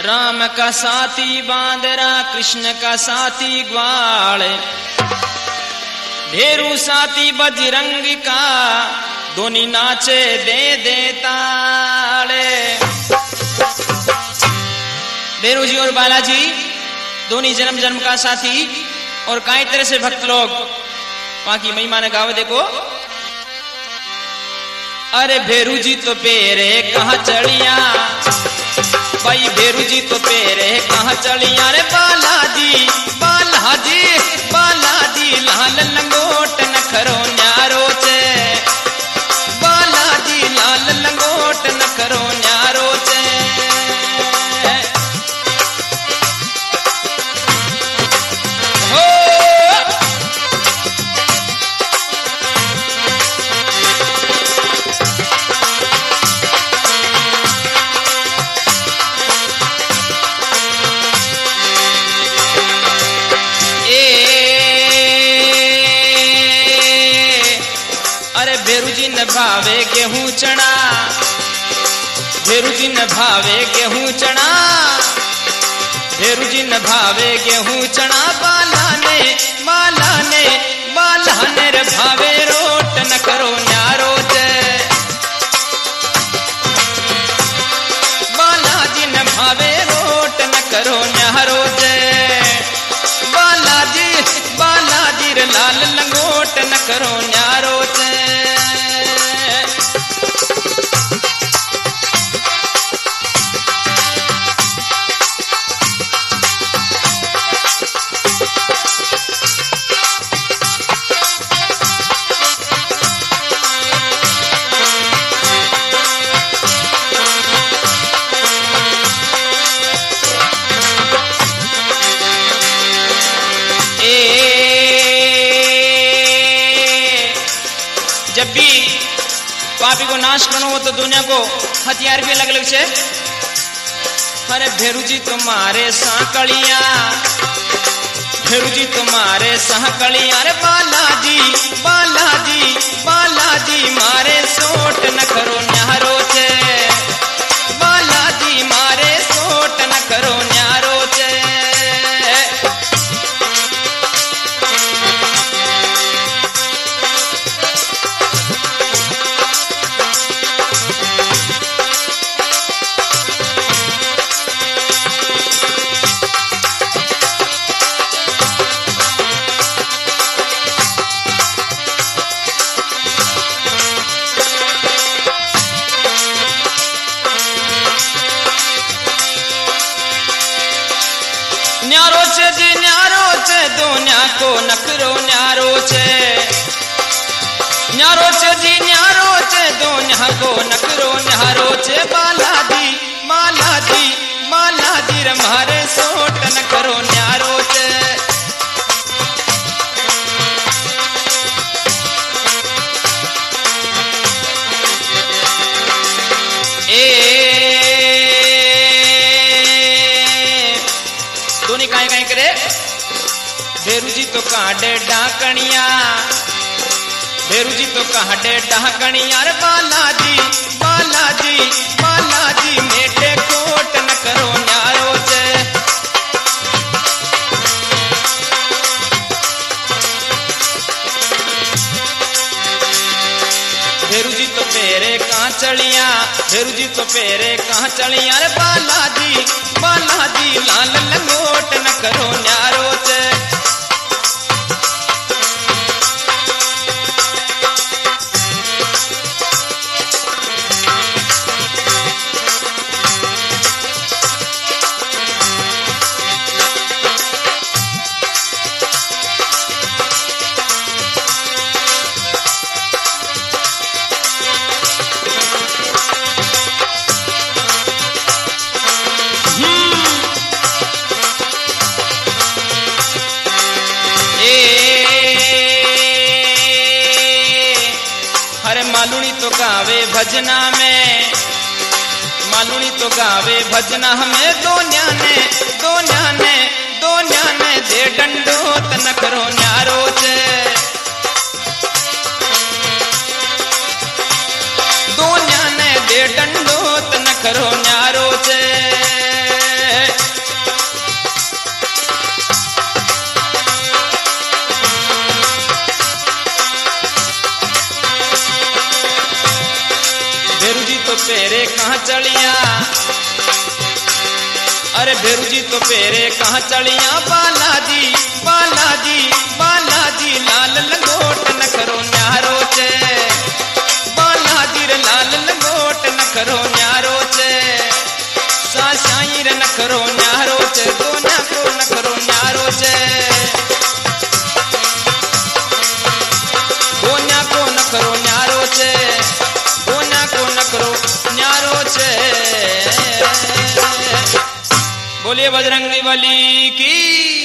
राम का साथी बांदरा, कृष्ण का साथी ग्वाल, भेरू साथी बजरंग का, दोनी नाचे दे ताले। भेरू जी और बालाजी दोनों जन्म जन्म का साथी, और कई तरह से भक्त लोग वहां की महिमा ने गावे। देखो, अरे भेरू जी तो पेरे कहाँ चढ़िया, भाई भेरू जी तो पेरे कहाँ चढ़िया रे। बालाजी बालाजी बालाजी लाल लंगोट नखरो न्यारो चे, बालाजी लाल लंगोट नखरो न्यारो चे। भेरू जी न भावे गेहूं चना, भेरू जी न भावे गेहूं चना, भेरू जी न भावे गेहूं चना। बालाने बालाने बालाने रे भावे रोट न करो न्यारो जे, बालाजी न भावे रोट न करो न्यारो जे। बालाजी बालाजी रे लाल लंगोट न करो न्यारो जे। जब भी पापी को नाश करना हो तो दुनिया को हथियार भी अलग अलग से। अरे भेरू जी तुम्हारे सांकड़िया, भेरू जी तुम्हारे सांकड़िया रे। बालाजी बालाजी बालाजी मारे सोट न करो न्यारो चे, बालाजी मारे सोट न करो न्यारो चे। न्यारो चे जी न्यारो चे, दोन्या को नखरो न्यारो चे, न्यारो चे जी न्यारो चे, दोन्या को नखरो न्यारो चे। बालाजी बालाजी बालाजी रे मारे सोट न करो न्यारो चे। दोनों काहे काहे करे। भेरू जी तो कांडे डाकणिया, भेरू जी तो कांडे डाकणिया रे। बालाजी बालाजी बालाजी मेटे कोट न करो न्यारो चे। भेरू जी तो पेरे कहाँ चढ़िया, भेरू जी तो पेरे कहाँ चढ़िया रे। बालाजी बालाजी लाल लंगोट न करो न्यारो चे। अरे मालूनी तो गावे भजना में, मालूनी तो गावे भजना में। दोन्या ने दोन्या ने दोन्या ने दे डंडोत न करो न्यारो चे, दोन्या ने दे डंडोत न करो न्यारो चे। कहाँ चलिया, अरे भेरू जी तो पेरे कहाँ चलिया। बालाजी बालाजी बालाजी लाल लंगोट नखरो न्यारो चे, बालाजी रे लाल लंगोट नखरो न्यारो चे, सासाई रे नखरो न्यारो चे, दोना को नखरो न्यारो चे, दोना को नखरो न्यारो चे, दोना को नखरो न्यारो चे। बोलिए बजरंगबली की।